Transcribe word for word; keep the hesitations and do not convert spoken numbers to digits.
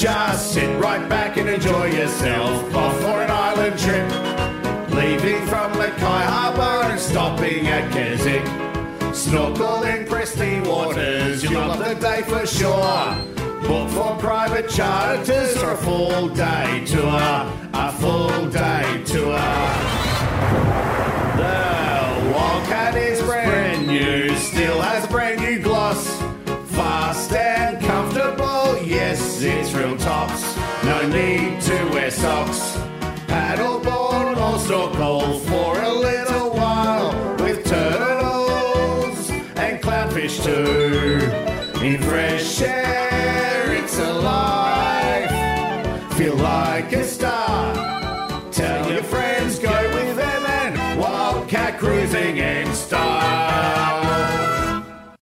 Just sit right back and enjoy yourself off for an island trip. Leaving from Lakai Harbour and stopping at Keswick. Snorkel in pristine waters, you'll love the day for sure. Book for private charters for a full day tour. A full day tour. The Wildcat is brand new, still has a brand new gloss. Fast and comfortable, yes, it's real tops. No need to wear socks. Paddleboard or snorkel for a little while with turtles and clownfish too. In fresh air, it's alive. Feel like a star. Tell your friends, go with them and Wildcat cruising in style.